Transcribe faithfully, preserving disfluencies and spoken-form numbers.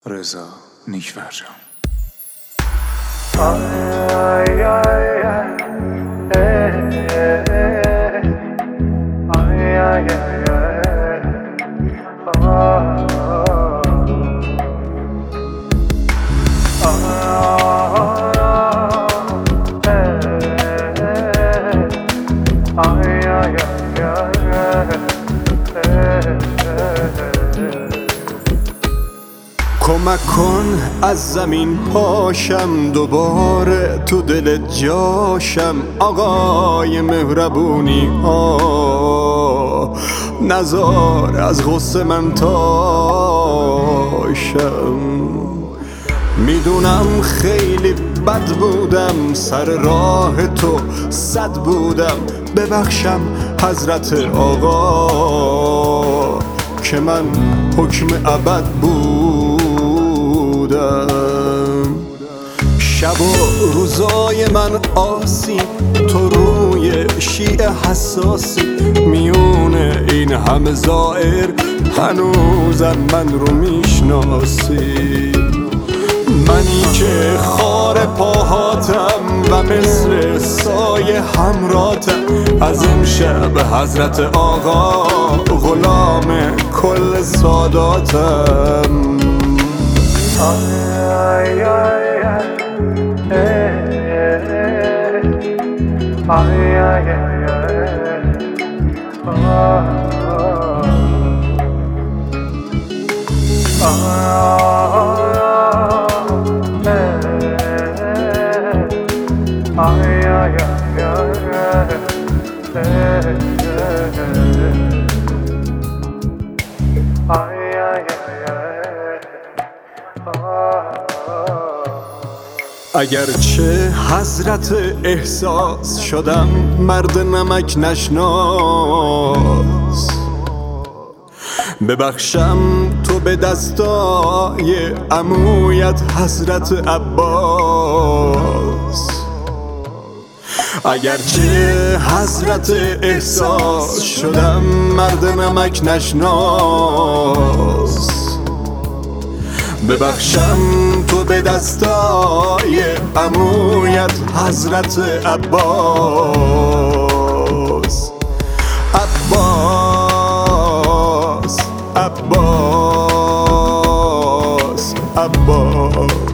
رضا نیک‌فرجام. کمک کن از زمین پاشم، دوباره تو دل جاشم. آقای مهربونی ها، نزار از غصه من تاشم. میدونم خیلی بد بودم، سر راه تو صد بودم. ببخشم حضرت آقا که من حکم ابد بودم. شب و روزای من آسی، تو روی شیعه حساسی. میونه این همه زائر هنوزم من رو میشناسی. منی که خار پاهاتم و مثل سایه همراتم. از امشب حضرت آقا غلام کل ساداتم. آی آی آی آی اگرچه حضرت احساس شدم مرد نمک نشناس. ببخشم تو به دستای عمویت حضرت عباس. اگرچه حضرت احساس شدم مرد نمک نشناس. ببخشم تو به دستای عمویت حضرت عباس. عباس عباس عباس